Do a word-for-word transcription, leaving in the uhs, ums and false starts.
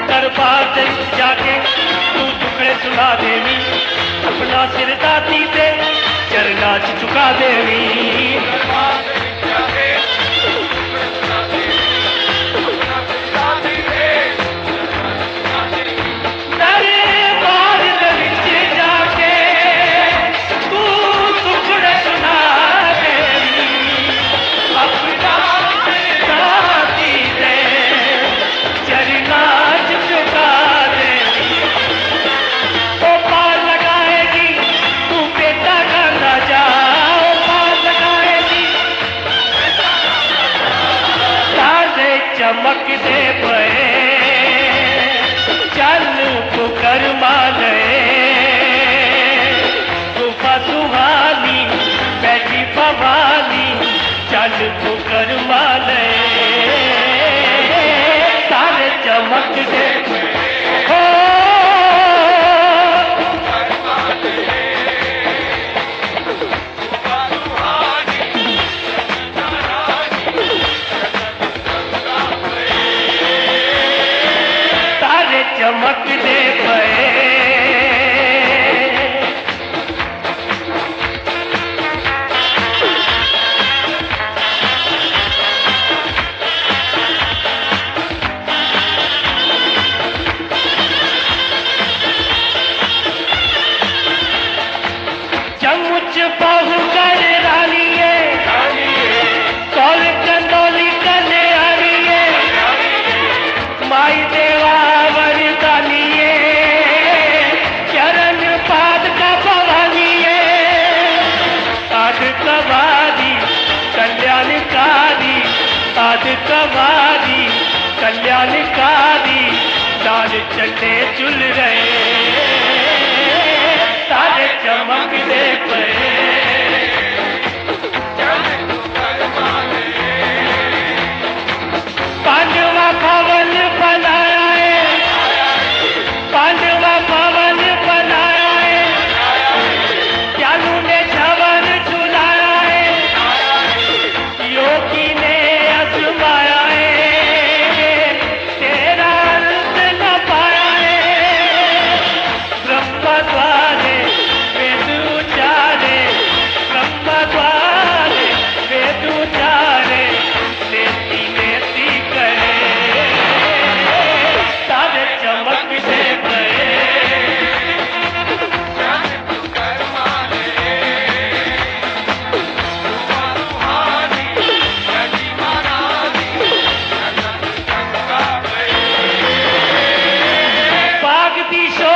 दरबार से जाके तू दुखड़े सुना देवी, अपना सिर दाती से चरना च चुका देवी। चमक दे पए चल पुकर माले, गुफा सुहानी बैठी भवानी चल पुकर माले, तारे चमक दे हो चमक दे पए। चमुच बहु कर रानिए कौल चंदौली कने आरिए, माई देवा वरदानिए चरण पाद का भवानिए, आद कवारी कल्याणकारी आद कवारी कल्याणकारी, लाल चले चुल रहे तारे चमक दे पए। पांडवा भवन बनाया है, पांडवा भवन बनाया है, चालू ने छवन झुलाया है, योगी ने आजमाया है, तेरा अंत न पाया है। ब्रह्म द्वारे वेद उचारे, ब्रह्म द्वारे वेद उचारे, नेति नेति करे तारे चमक दे पए। बाग दी